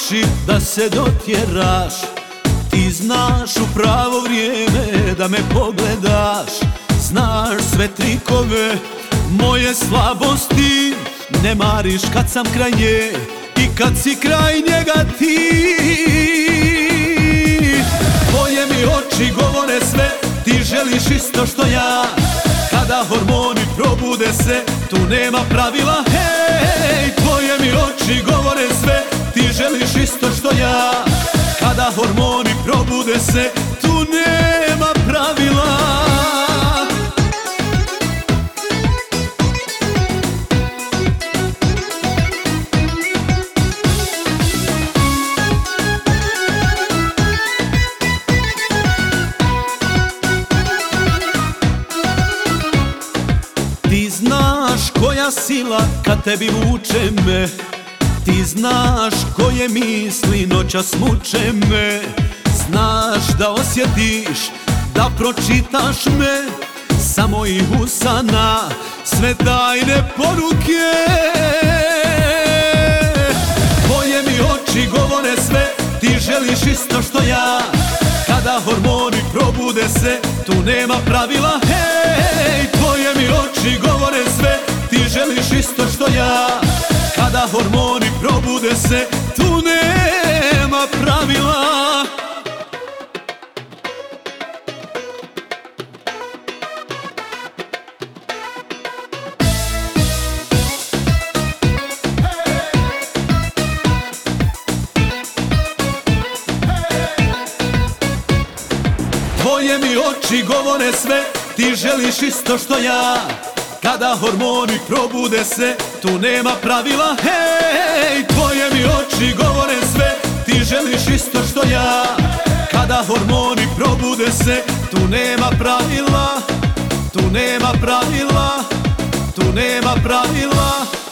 oči da se dotjeraš. Ti znaš u pravo vrijeme da me pogledaš. Znaš sve trikove moje slabosti. Ne mariš kad sam kraj nje i kad si kraj njega ti. Tvoje mi oči govore sve, ti želiš isto što ja. Kada hormoni probude se, tu nema pravila. Hej, tvoje mi oči govore sve, ti želiš isto što ja. Kada hormoni probude se, tu nema pravila. Ti znaš koja sila kad tebi vuče me. Ti znaš koje misli noćas muče me. Znaš da osjetiš, da pročitaš me sa mojih usana, sve tajne poruke. Tvoje mi oči govore sve, ti želiš isto što ja. Kada hormoni probude se, tu nema pravila. Hej, tvoje mi oči govore sve, ti želiš isto što ja. Kada hormoni probude se, tu nema pravila. Tvoje mi oči govore sve, ti želiš isto što ja. Kada hormoni probude se, tu nema pravila. Hej, tvoje mi oči govore sve, ti želiš isto što ja. Kada hormoni probude se, tu nema pravila. Tu nema pravila, tu nema pravila.